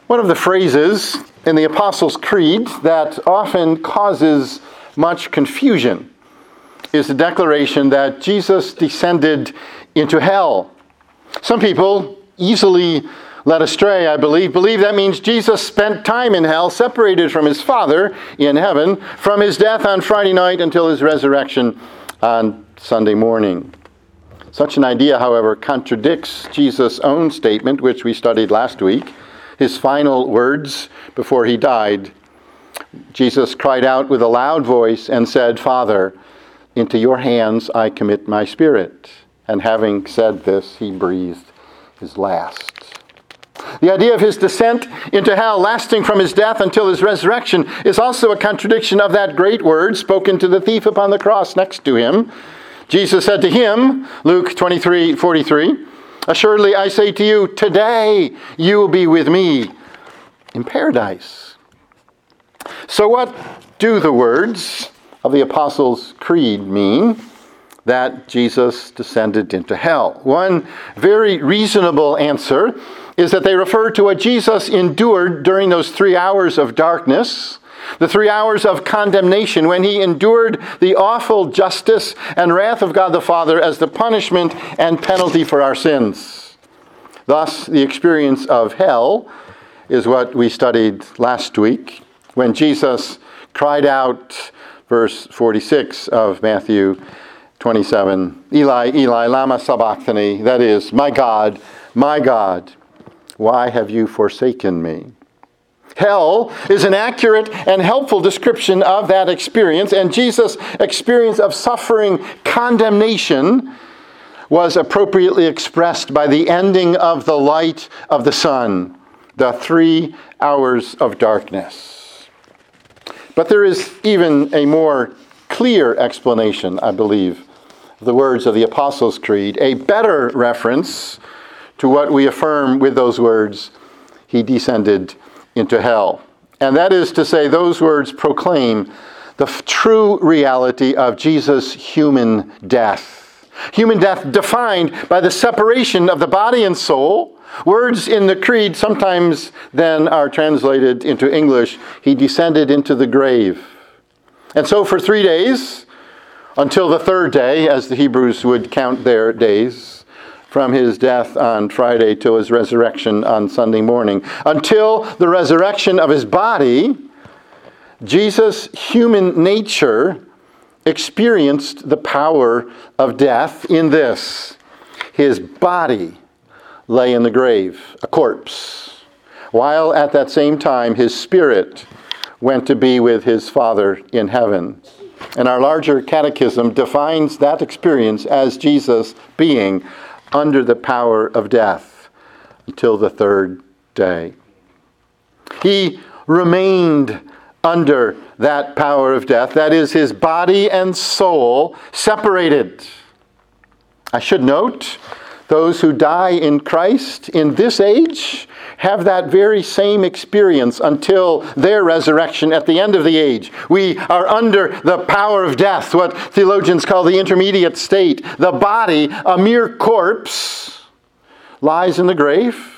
One of the phrases in the Apostles' Creed that often causes much confusion is the declaration that Jesus descended into hell. Some people, easily led astray, I believe that means Jesus spent time in hell, separated from his Father in heaven, from his death on Friday night until his resurrection on Sunday morning. Such an idea, however, contradicts Jesus' own statement, which we studied last week. His final words before he died, Jesus cried out with a loud voice and said, "Father, into your hands I commit my spirit." And having said this, he breathed his last. The idea of his descent into hell, lasting from his death until his resurrection, is also a contradiction of that great word spoken to the thief upon the cross next to him. Jesus said to him, Luke 23:43, "Assuredly I say to you, today you will be with me in paradise." So what do the words of the Apostles' Creed mean that Jesus descended into hell? One very reasonable answer is that they refer to what Jesus endured during those 3 hours of darkness, the 3 hours of condemnation when he endured the awful justice and wrath of God the Father as the punishment and penalty for our sins. Thus, the experience of hell is what we studied last week when Jesus cried out, verse 46 of Matthew 27, "Eli, Eli, lama sabachthani," that is, my God, why have you forsaken me?" Hell is an accurate and helpful description of that experience, and Jesus' experience of suffering condemnation was appropriately expressed by the ending of the light of the sun, the 3 hours of darkness. But there is even a more clear explanation, I believe, of the words of the Apostles' Creed, a better reference to what we affirm with those words, he descended into hell. And that is to say, those words proclaim the true reality of Jesus' human death. Human death defined by the separation of the body and soul. Words in the Creed sometimes then are translated into English, he descended into the grave. And so for 3 days, until the third day, as the Hebrews would count their days, from his death on Friday till his resurrection on Sunday morning, until the resurrection of his body, Jesus' human nature experienced the power of death in this: his body lay in the grave, a corpse, while at that same time his spirit went to be with his Father in heaven. And our larger catechism defines that experience as Jesus being under the power of death until the third day. He remained under that power of death, that is, his body and soul separated. I should note, those who die in Christ in this age have that very same experience until their resurrection at the end of the age. We are under the power of death, what theologians call the intermediate state. The body, a mere corpse, lies in the grave,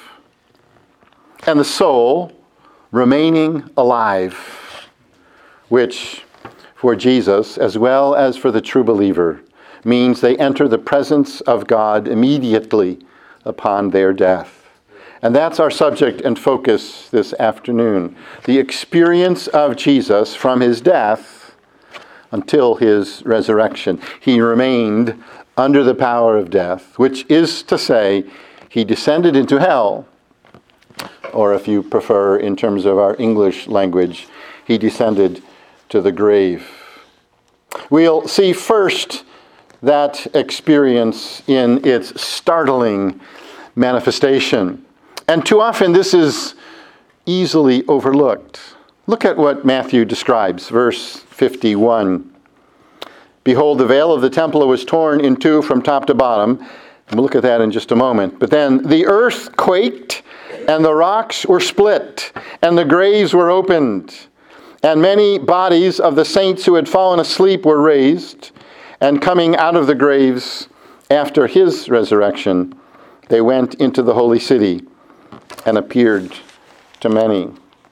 and the soul remaining alive, which for Jesus, as well as for the true believer, means they enter the presence of God immediately upon their death. And that's our subject and focus this afternoon. The experience of Jesus from his death until his resurrection. He remained under the power of death, which is to say, he descended into hell, or if you prefer in terms of our English language, he descended to the grave. We'll see first that experience in its startling manifestation. And too often this is easily overlooked. Look at what Matthew describes, verse 51. "Behold, the veil of the temple was torn in two from top to bottom." And we'll look at that in just a moment. "But then the earth quaked, and the rocks were split, and the graves were opened. And many bodies of the saints who had fallen asleep were raised, and coming out of the graves after his resurrection, they went into the holy city and appeared to many.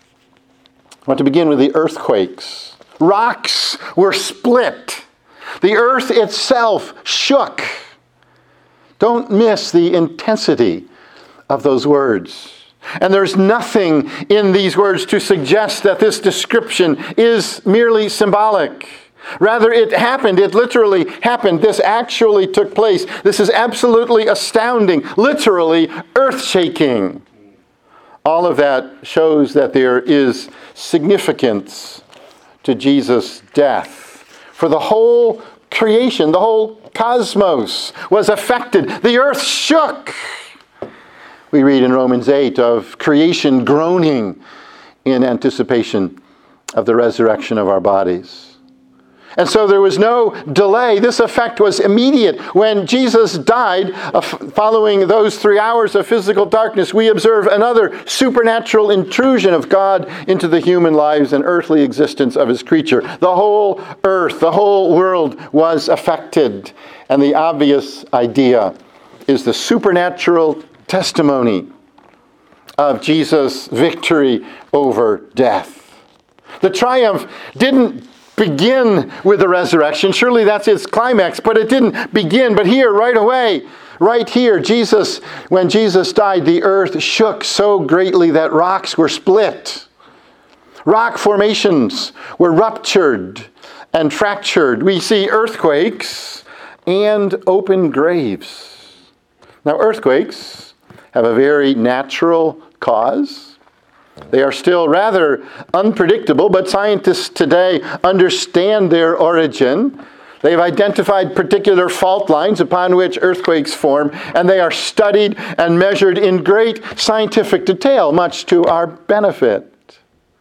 I want to begin with the earthquakes. Rocks were split. The earth itself shook. Don't miss the intensity of those words. And there's nothing in these words to suggest that this description is merely symbolic. Rather, it happened. It literally happened. This actually took place. This is absolutely astounding, literally earth-shaking. All of that shows that there is significance to Jesus' death. For the whole creation, the whole cosmos was affected. The earth shook. We read in Romans 8 of creation groaning in anticipation of the resurrection of our bodies. And so there was no delay. This effect was immediate. When Jesus died, following those 3 hours of physical darkness, we observe another supernatural intrusion of God into the human lives and earthly existence of his creature. The whole earth, the whole world was affected. And the obvious idea is the supernatural testimony of Jesus' victory over death. The triumph didn't begin with the resurrection. Surely that's its climax, but it didn't begin. But here, right away, right here, when Jesus died, the earth shook so greatly that rocks were split. Rock formations were ruptured and fractured. We see earthquakes and open graves. Now, earthquakes have a very natural cause. They are still rather unpredictable, but scientists today understand their origin. They've identified particular fault lines upon which earthquakes form, and they are studied and measured in great scientific detail, much to our benefit.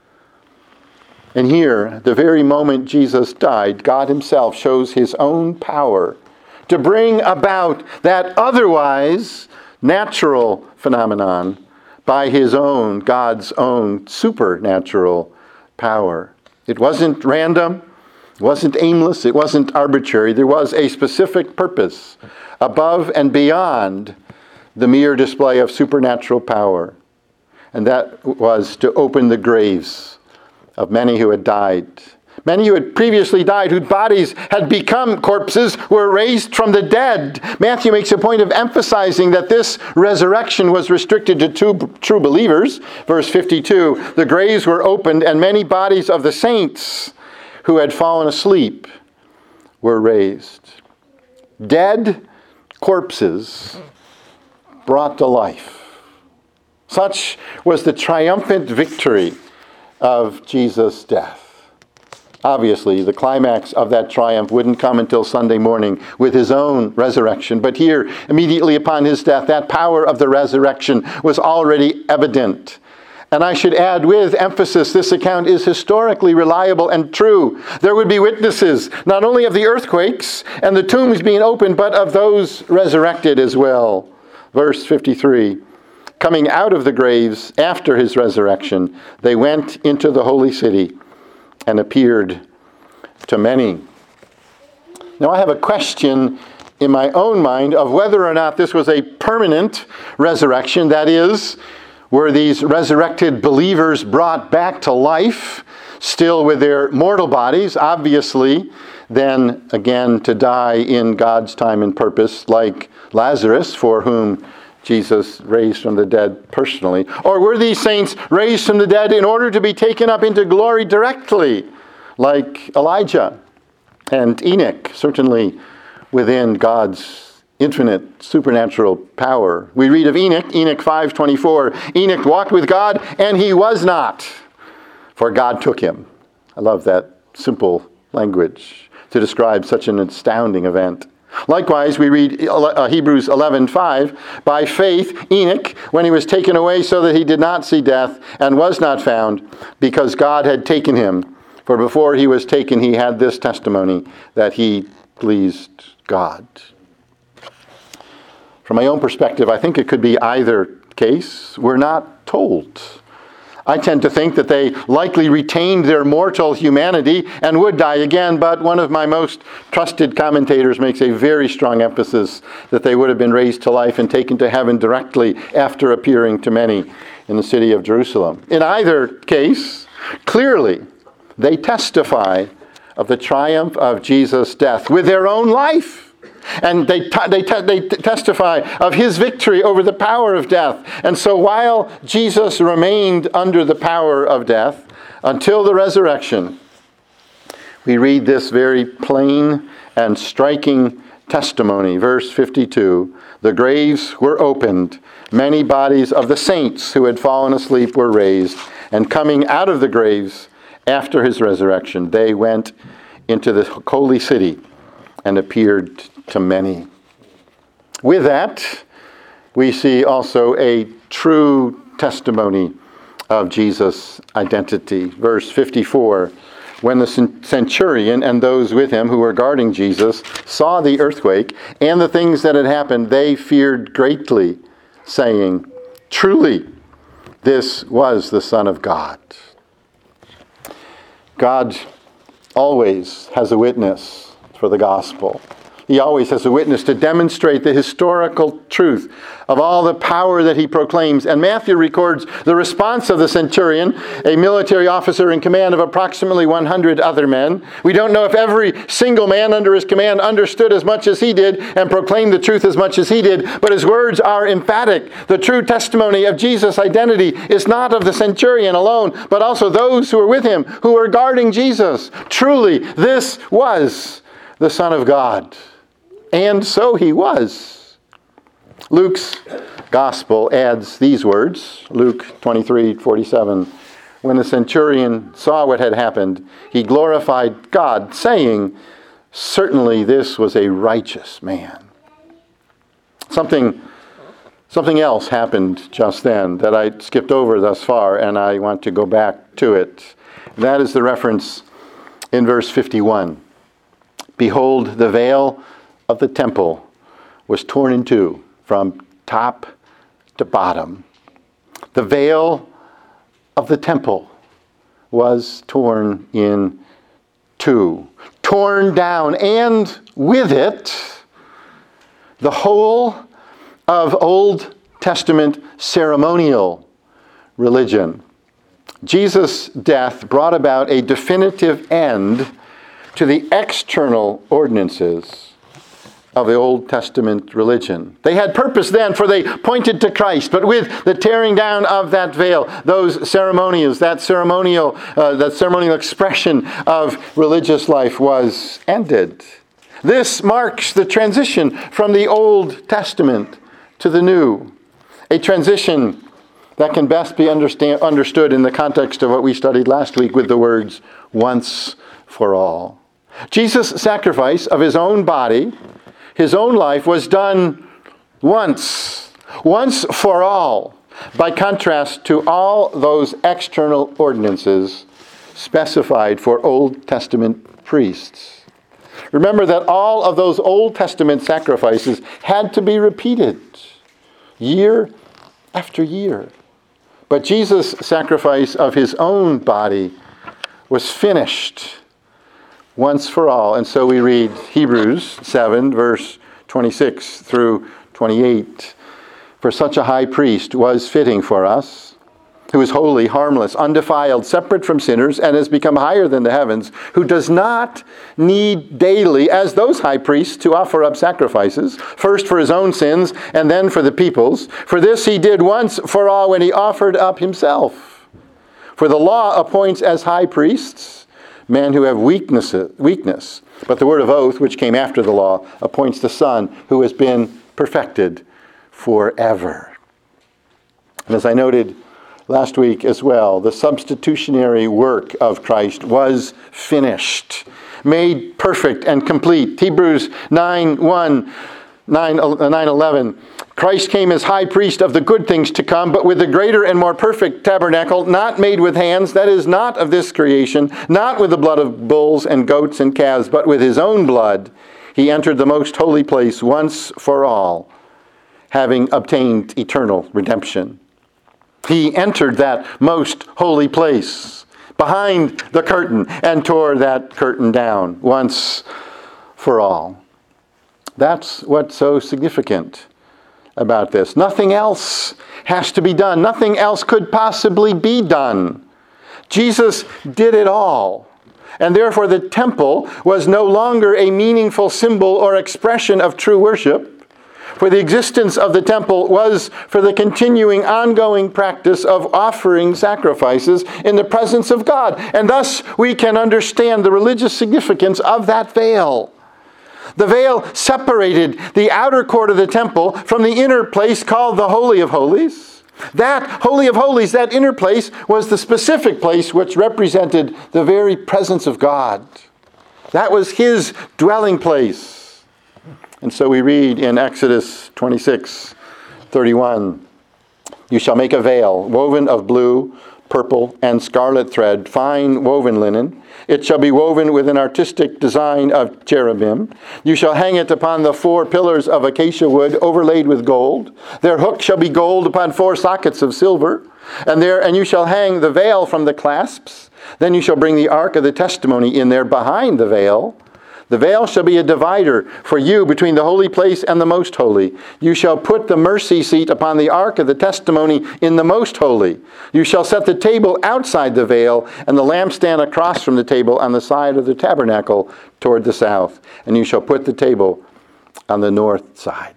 And here, the very moment Jesus died, God himself shows his own power to bring about that otherwise natural phenomenon by his own, God's own supernatural power. It wasn't random, it wasn't aimless, it wasn't arbitrary. There was a specific purpose above and beyond the mere display of supernatural power. And that was to open the graves of many who had died. Many who had previously died, whose bodies had become corpses, were raised from the dead. Matthew makes a point of emphasizing that this resurrection was restricted to true believers. Verse 52, the graves were opened, and many bodies of the saints who had fallen asleep were raised. Dead corpses brought to life. Such was the triumphant victory of Jesus' death. Obviously, the climax of that triumph wouldn't come until Sunday morning with his own resurrection. But here, immediately upon his death, that power of the resurrection was already evident. And I should add with emphasis, this account is historically reliable and true. There would be witnesses, not only of the earthquakes and the tombs being opened, but of those resurrected as well. Verse 53, coming out of the graves after his resurrection, they went into the holy city and appeared to many. Now I have a question in my own mind of whether or not this was a permanent resurrection. That is, were these resurrected believers brought back to life, still with their mortal bodies, obviously, then again to die in God's time and purpose, like Lazarus, for whom Jesus raised from the dead personally? Or were these saints raised from the dead in order to be taken up into glory directly, like Elijah and Enoch, certainly within God's infinite supernatural power? We read of Enoch 5:24. Enoch walked with God, and he was not, for God took him. I love that simple language to describe such an astounding event. Likewise, we read Hebrews 11:5, by faith Enoch, when he was taken away so that he did not see death, and was not found, because God had taken him. For before he was taken, he had this testimony, that he pleased God. From my own perspective, I think it could be either case. We're not told. I tend to think that they likely retained their mortal humanity and would die again, but one of my most trusted commentators makes a very strong emphasis that they would have been raised to life and taken to heaven directly after appearing to many in the city of Jerusalem. In either case, clearly they testify of the triumph of Jesus' death with their own life. And they testify of his victory over the power of death. And so while Jesus remained under the power of death until the resurrection, we read this very plain and striking testimony. Verse 52, the graves were opened. Many bodies of the saints who had fallen asleep were raised. And coming out of the graves after his resurrection, they went into the holy city and appeared to many. With that, we see also a true testimony of Jesus' identity. Verse 54, when the centurion and those with him who were guarding Jesus saw the earthquake and the things that had happened, they feared greatly, saying, truly, this was the Son of God. God always has a witness for the gospel. He always has a witness to demonstrate the historical truth of all the power that he proclaims. And Matthew records the response of the centurion, a military officer in command of approximately 100 other men. We don't know if every single man under his command understood as much as he did and proclaimed the truth as much as he did, but his words are emphatic. The true testimony of Jesus' identity is not of the centurion alone, but also those who were with him, who were guarding Jesus. Truly, this was the Son of God. And so he was. Luke's gospel adds these words, Luke 23:47. When the centurion saw what had happened, he glorified God, saying, certainly this was a righteous man. Something else happened just then that I skipped over thus far, and I want to go back to it. That is the reference in verse 51. Behold, the veil of the temple was torn in two from top to bottom. The veil of the temple was torn in two, torn down, and with it, the whole of Old Testament ceremonial religion. Jesus' death brought about a definitive end to the external ordinances of the Old Testament religion. They had purpose then, for they pointed to Christ. But with the tearing down of that veil, those ceremonials, that ceremonial expression of religious life was ended. This marks the transition from the Old Testament to the New. A transition that can best be understood in the context of what we studied last week with the words, once for all. Jesus' sacrifice of his own body, his own life, was done once for all, by contrast to all those external ordinances specified for Old Testament priests. Remember that all of those Old Testament sacrifices had to be repeated year after year. But Jesus' sacrifice of his own body was finished once for all. And so we read Hebrews 7, verse 26 through 28. For such a high priest was fitting for us, who is holy, harmless, undefiled, separate from sinners, and has become higher than the heavens, who does not need daily, as those high priests, to offer up sacrifices, first for his own sins and then for the people's. For this he did once for all when he offered up himself. For the law appoints as high priests men who have weakness, but the word of oath, which came after the law, appoints the Son who has been perfected forever. And as I noted last week as well, the substitutionary work of Christ was finished, made perfect and complete. Hebrews 9:11. Christ came as high priest of the good things to come, but with a greater and more perfect tabernacle, not made with hands, that is, not of this creation, not with the blood of bulls and goats and calves, but with his own blood, he entered the most holy place once for all, having obtained eternal redemption. He entered that most holy place behind the curtain and tore that curtain down once for all. That's what's so significant about this. Nothing else has to be done. Nothing else could possibly be done. Jesus did it all. And therefore the temple was no longer a meaningful symbol or expression of true worship. For the existence of the temple was for the continuing, ongoing practice of offering sacrifices in the presence of God. And thus we can understand the religious significance of that veil. The veil separated the outer court of the temple from the inner place called the Holy of Holies. That Holy of Holies, that inner place, was the specific place which represented the very presence of God. That was His dwelling place. And so we read in Exodus 26:31, "You shall make a veil woven of blue, purple, and scarlet thread, fine woven linen. It shall be woven with an artistic design of cherubim. You shall hang it upon the 4 pillars of acacia wood overlaid with gold. Their hook shall be gold upon 4 sockets of silver. And you shall hang the veil from the clasps. Then you shall bring the ark of the testimony in there behind the veil. The veil shall be a divider for you between the holy place and the most holy. You shall put the mercy seat upon the ark of the testimony in the most holy. You shall set the table outside the veil and the lampstand across from the table on the side of the tabernacle toward the south. And you shall put the table on the north side."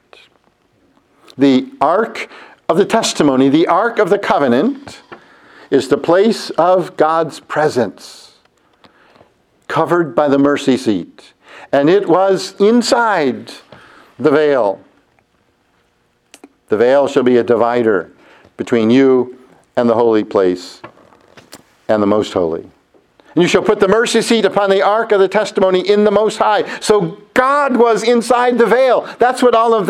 The ark of the testimony, the ark of the covenant, is the place of God's presence, covered by the mercy seat. And it was inside the veil. The veil shall be a divider between you and the holy place and the most holy. And you shall put the mercy seat upon the ark of the testimony in the most high. So God was inside the veil. That's what all of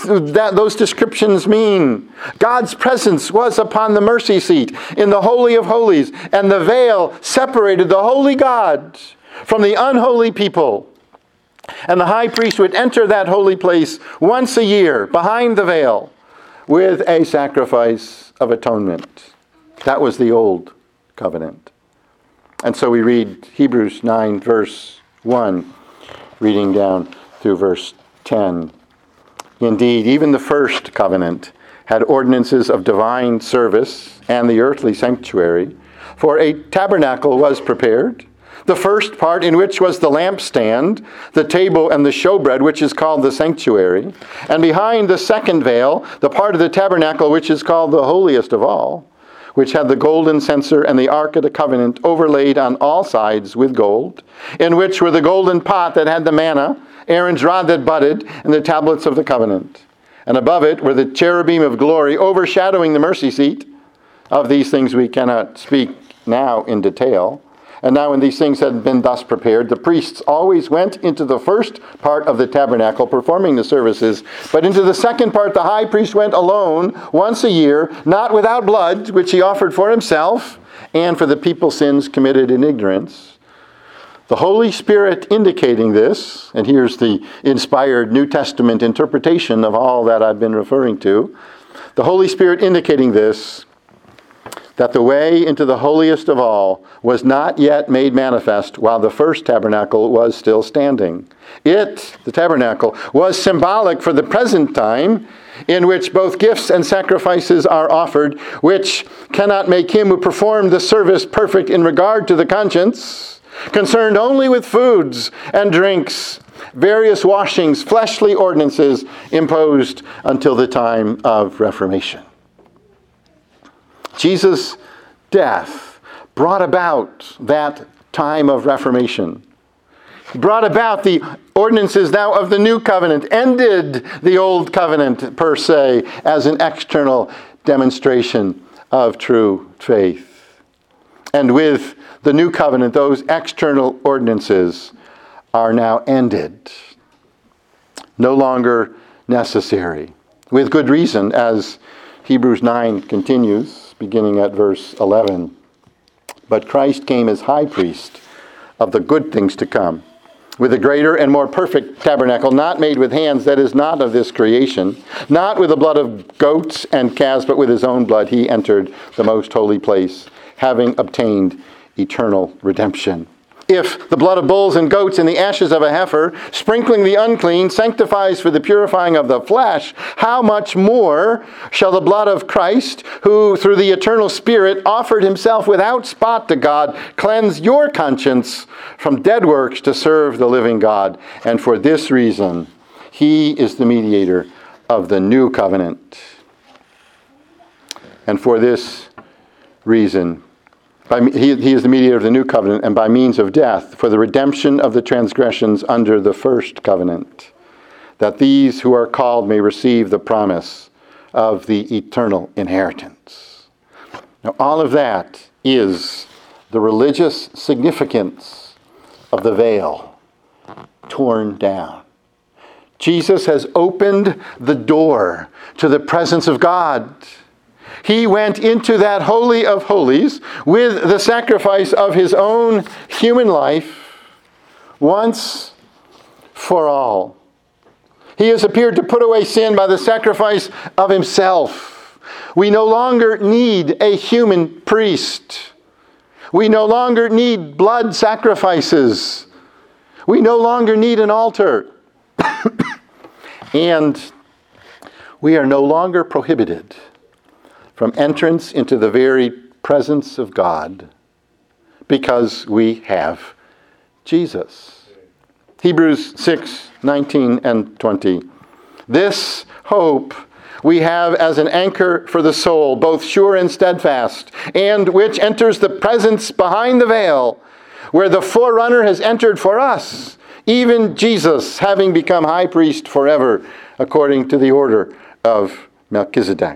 those descriptions mean. God's presence was upon the mercy seat in the Holy of Holies. And the veil separated the holy God from the unholy people. And the high priest would enter that holy place once a year behind the veil with a sacrifice of atonement. That was the old covenant. And so we read Hebrews 9 verse 1, reading down through verse 10. "Indeed, even the first covenant had ordinances of divine service and the earthly sanctuary, for a tabernacle was prepared, the first part in which was the lampstand, the table, and the showbread, which is called the sanctuary. And behind the second veil, the part of the tabernacle which is called the holiest of all, which had the golden censer and the ark of the covenant overlaid on all sides with gold, in which were the golden pot that had the manna, Aaron's rod that budded, and the tablets of the covenant. And above it were the cherubim of glory overshadowing the mercy seat. Of these things we cannot speak now in detail. And now when these things had been thus prepared, the priests always went into the first part of the tabernacle performing the services. But into the second part the high priest went alone once a year, not without blood, which he offered for himself and for the people's sins committed in ignorance. The Holy Spirit indicating this, and here's the inspired New Testament interpretation of all that I've been referring to. The Holy Spirit indicating this, that the way into the holiest of all was not yet made manifest while the first tabernacle was still standing. It, the tabernacle, was symbolic for the present time in which both gifts and sacrifices are offered, which cannot make him who performed the service perfect in regard to the conscience, concerned only with foods and drinks, various washings, fleshly ordinances imposed until the time of Reformation. Jesus' death brought about that time of Reformation. He brought about the ordinances now of the new covenant, ended the old covenant per se as an external demonstration of true faith. And with the new covenant, those external ordinances are now ended, no longer necessary. With good reason, as Hebrews 9 continues, beginning at verse 11. "But Christ came as high priest of the good things to come, with a greater and more perfect tabernacle, not made with hands, that is not of this creation, not with the blood of goats and calves, but with his own blood he entered the most holy place, having obtained eternal redemption. If the blood of bulls and goats and the ashes of a heifer, sprinkling the unclean, sanctifies for the purifying of the flesh, how much more shall the blood of Christ, who through the eternal Spirit offered himself without spot to God, cleanse your conscience from dead works to serve the living God? And for this reason, he is the mediator of the new covenant. And for this reason, he is the mediator of the new covenant, and by means of death, for the redemption of the transgressions under the first covenant, that these who are called may receive the promise of the eternal inheritance. Now, all of that is the religious significance of the veil torn down. Jesus has opened the door to the presence of God. He went into that Holy of Holies with the sacrifice of his own human life once for all. He has appeared to put away sin by the sacrifice of himself. We no longer need a human priest. We no longer need blood sacrifices. We no longer need an altar. And we are no longer prohibited from entrance into the very presence of God because we have Jesus. Hebrews 6:19 and 20. This hope we have as an anchor for the soul, both sure and steadfast, and which enters the presence behind the veil, where the forerunner has entered for us, even Jesus, having become high priest forever, according to the order of Melchizedek.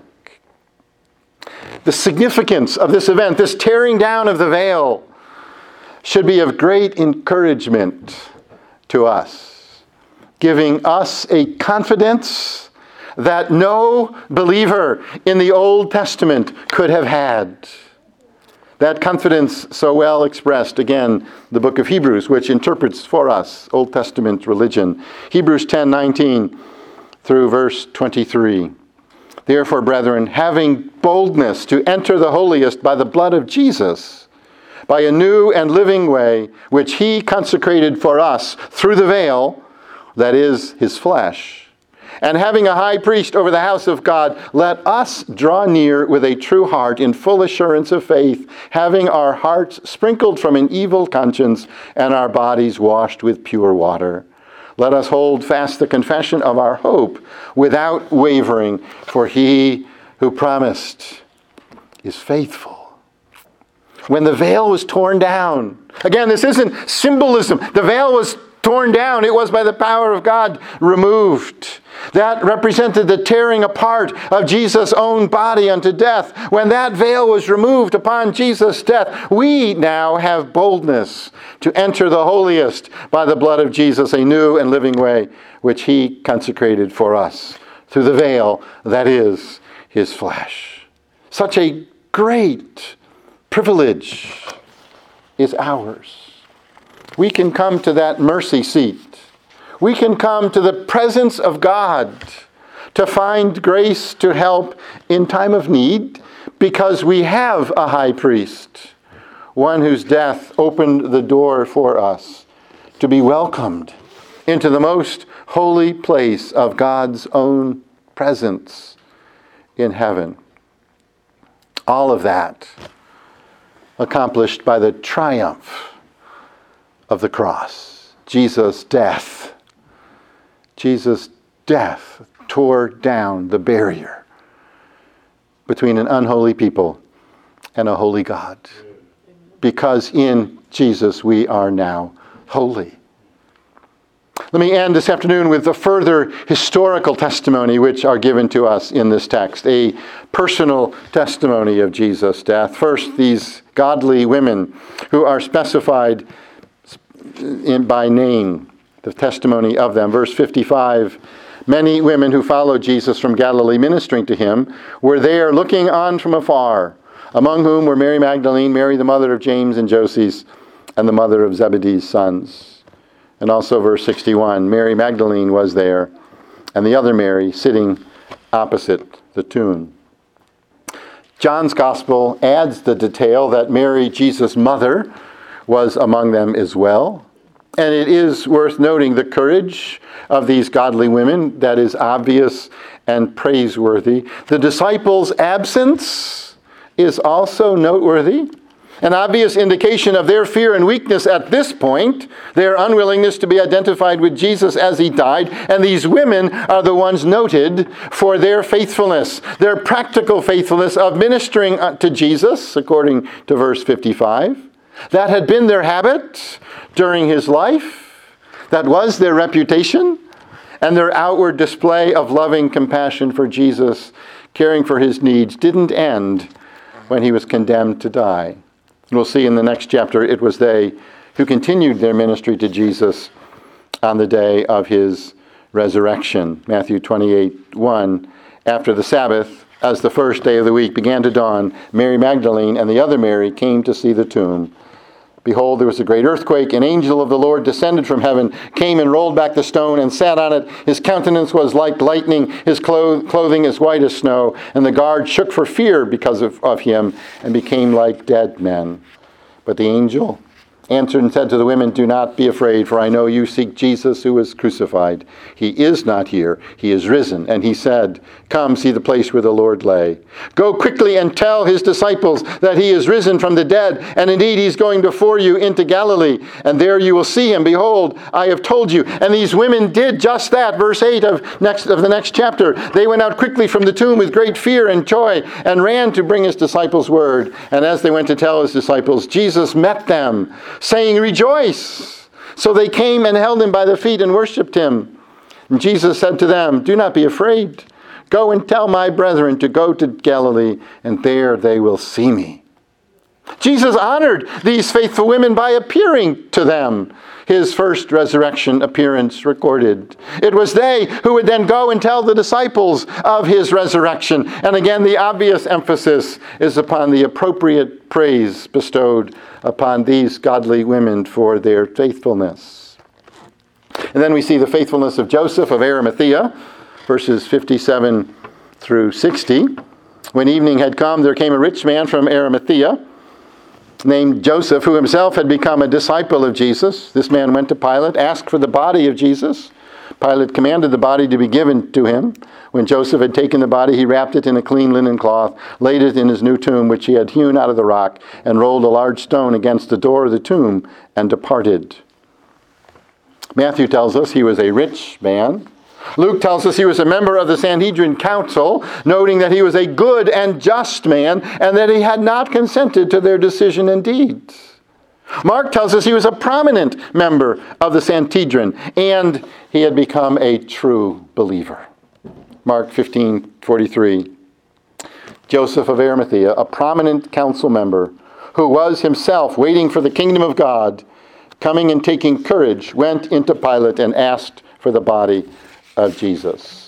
The significance of this event, this tearing down of the veil, should be of great encouragement to us, giving us a confidence that no believer in the Old Testament could have had. That confidence so well expressed, again, the book of Hebrews, which interprets for us Old Testament religion. Hebrews 10:19 through verse 23. Therefore, brethren, having boldness to enter the holiest by the blood of Jesus, by a new and living way, which he consecrated for us through the veil, that is, his flesh, and having a high priest over the house of God, let us draw near with a true heart in full assurance of faith, having our hearts sprinkled from an evil conscience and our bodies washed with pure water. Let us hold fast the confession of our hope without wavering, for he who promised is faithful. When the veil was torn down, again, this isn't symbolism. The veil was torn down. It was by the power of God removed. That represented the tearing apart of Jesus' own body unto death. When that veil was removed upon Jesus' death, we now have boldness to enter the holiest by the blood of Jesus, a new and living way, which he consecrated for us through the veil that is his flesh. Such a great privilege is ours. We can come to that mercy seat. We can come to the presence of God to find grace to help in time of need because we have a high priest, one whose death opened the door for us to be welcomed into the most holy place of God's own presence in heaven. All of that accomplished by the triumph of the cross. Jesus' death tore down the barrier between an unholy people and a holy God. Because in Jesus we are now holy. Let me end this afternoon with a further historical testimony which are given to us in this text, a personal testimony of Jesus' death. First, these godly women who are specified by name, the testimony of them. Verse 55, many women who followed Jesus from Galilee ministering to him were there looking on from afar, among whom were Mary Magdalene, Mary the mother of James and Joses, and the mother of Zebedee's sons. And also verse 61, Mary Magdalene was there, and the other Mary sitting opposite the tomb. John's Gospel adds the detail that Mary, Jesus' mother, was among them as well. And it is worth noting the courage of these godly women that is obvious and praiseworthy. The disciples' absence is also noteworthy. An obvious indication of their fear and weakness at this point, their unwillingness to be identified with Jesus as he died. And these women are the ones noted for their faithfulness, their practical faithfulness of ministering to Jesus, according to verse 55. That had been their habit during his life. That was their reputation. And their outward display of loving compassion for Jesus, caring for his needs, didn't end when he was condemned to die. We'll see in the next chapter, it was they who continued their ministry to Jesus on the day of his resurrection. Matthew 28:1. After the Sabbath, as the first day of the week began to dawn, Mary Magdalene and the other Mary came to see the tomb. Behold, there was a great earthquake. An angel of the Lord descended from heaven, came and rolled back the stone and sat on it. His countenance was like lightning, his clothing as white as snow. And the guard shook for fear because of him and became like dead men. But the angel answered and said to the women, "Do not be afraid, for I know you seek Jesus who was crucified. He is not here. He is risen." And he said, "Come, see the place where the Lord lay. Go quickly and tell his disciples that he is risen from the dead, and indeed he's going before you into Galilee, and there you will see him. Behold, I have told you." And these women did just that. Verse 8 of the next chapter. They went out quickly from the tomb with great fear and joy, and ran to bring his disciples word. And as they went to tell his disciples, Jesus met them, saying, "Rejoice." So they came and held him by the feet and worshipped him. And Jesus said to them, "Do not be afraid. Go and tell my brethren to go to Galilee, and there they will see me." Jesus honored these faithful women by appearing to them. His first resurrection appearance recorded. It was they who would then go and tell the disciples of his resurrection. And again, the obvious emphasis is upon the appropriate praise bestowed upon these godly women for their faithfulness. And then we see the faithfulness of Joseph of Arimathea, verses 57 through 60. When evening had come, there came a rich man from Arimathea, named Joseph, who himself had become a disciple of Jesus. This man went to Pilate, asked for the body of Jesus. Pilate commanded the body to be given to him. When Joseph had taken the body, he wrapped it in a clean linen cloth, laid it in his new tomb, which he had hewn out of the rock, and rolled a large stone against the door of the tomb, and departed. Matthew tells us he was a rich man. Luke tells us he was a member of the Sanhedrin Council, noting that he was a good and just man, and that he had not consented to their decision and deeds. Mark tells us he was a prominent member of the Sanhedrin, and he had become a true believer. Mark 15:43. Joseph of Arimathea, a prominent council member, who was himself waiting for the kingdom of God, coming and taking courage, went into Pilate and asked for the body of Jesus.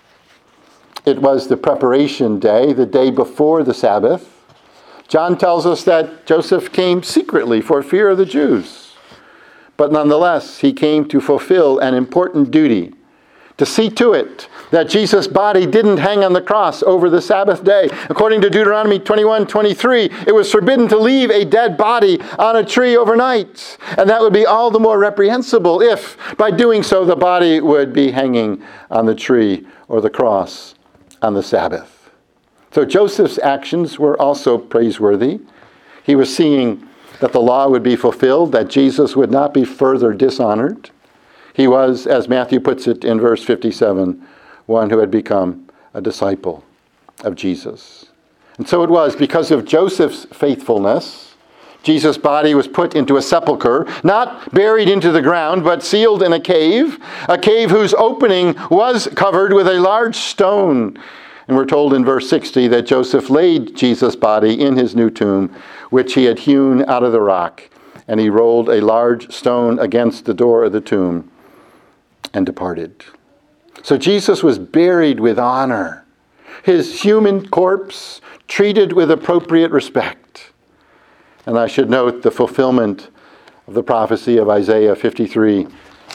It was the preparation day, the day before the Sabbath. John tells us that Joseph came secretly for fear of the Jews. But nonetheless, he came to fulfill an important duty, to see to it that Jesus' body didn't hang on the cross over the Sabbath day. According to Deuteronomy 21:23, it was forbidden to leave a dead body on a tree overnight. And that would be all the more reprehensible if, by doing so, the body would be hanging on the tree or the cross on the Sabbath. So Joseph's actions were also praiseworthy. He was seeing that the law would be fulfilled, that Jesus would not be further dishonored. He was, as Matthew puts it in verse 57, one who had become a disciple of Jesus. And so it was because of Joseph's faithfulness, Jesus' body was put into a sepulcher, not buried into the ground, but sealed in a cave whose opening was covered with a large stone. And we're told in verse 60 that Joseph laid Jesus' body in his new tomb, which he had hewn out of the rock, and he rolled a large stone against the door of the tomb and departed. So Jesus was buried with honor, his human corpse treated with appropriate respect. And I should note the fulfillment of the prophecy of Isaiah 53,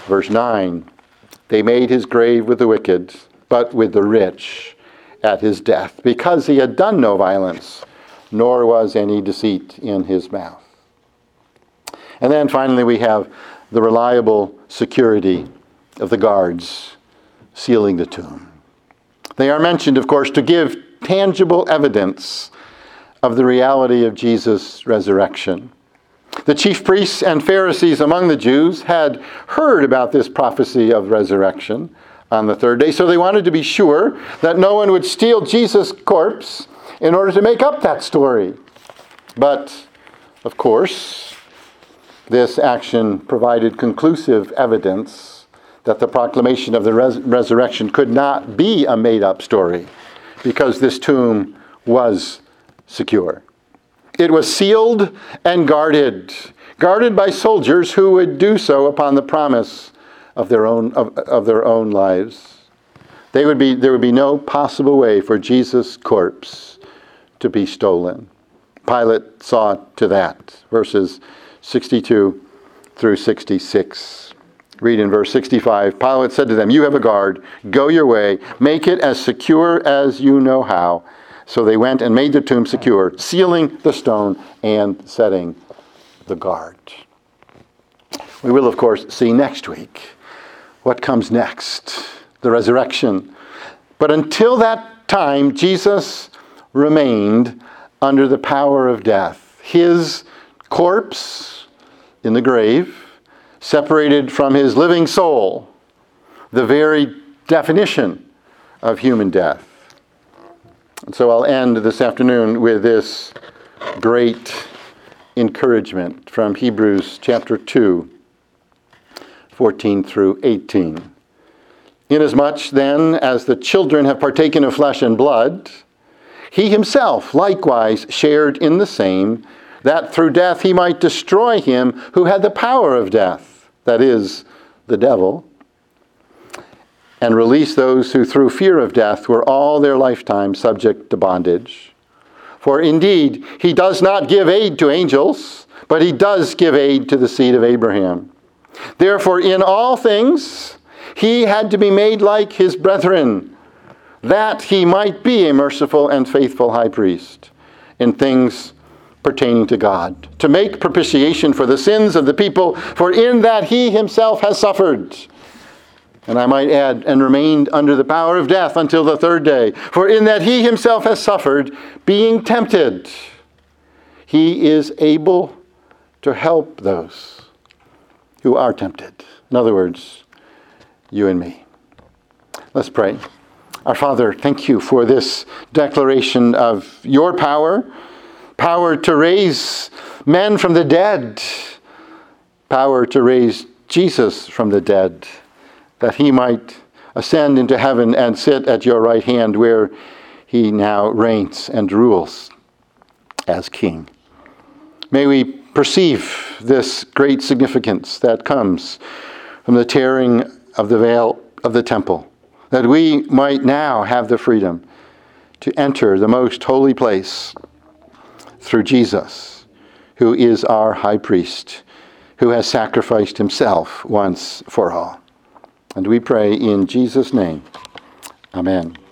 Verse 9, they made his grave with the wicked, but with the rich at his death, because he had done no violence, nor was any deceit in his mouth. And then finally we have the reliable security of the guards sealing the tomb. They are mentioned, of course, to give tangible evidence of the reality of Jesus' resurrection. The chief priests and Pharisees among the Jews had heard about this prophecy of resurrection on the third day, so they wanted to be sure that no one would steal Jesus' corpse in order to make up that story. But, of course, this action provided conclusive evidence that the proclamation of the resurrection could not be a made-up story, because this tomb was secure. It was sealed and guarded by soldiers who would do so upon the promise of their own lives. There would be no possible way for Jesus' corpse to be stolen. Pilate saw to that. Verses 62 through 66. Read in verse 65. Pilate said to them, "You have a guard. Go your way. Make it as secure as you know how." So they went and made the tomb secure, sealing the stone and setting the guard. We will, of course, see next week what comes next, the resurrection. But until that time, Jesus remained under the power of death. His corpse in the grave, separated from his living soul, the very definition of human death. And so I'll end this afternoon with this great encouragement from Hebrews chapter 2, 14 through 18. Inasmuch then as the children have partaken of flesh and blood, he himself likewise shared in the same, that through death he might destroy him who had the power of death, that is, the devil, and release those who through fear of death were all their lifetime subject to bondage. For indeed, he does not give aid to angels, but he does give aid to the seed of Abraham. Therefore, in all things, he had to be made like his brethren, that he might be a merciful and faithful high priest in things pertaining to God, to make propitiation for the sins of the people, for in that he himself has suffered. And I might add, and remained under the power of death until the third day. For in that he himself has suffered, being tempted, he is able to help those who are tempted. In other words, you and me. Let's pray. Our Father, thank you for this declaration of your power to raise men from the dead, power to raise Jesus from the dead, that he might ascend into heaven and sit at your right hand where he now reigns and rules as King. May we perceive this great significance that comes from the tearing of the veil of the temple, that we might now have the freedom to enter the most holy place through Jesus, who is our high priest, who has sacrificed himself once for all. And we pray in Jesus' name. Amen.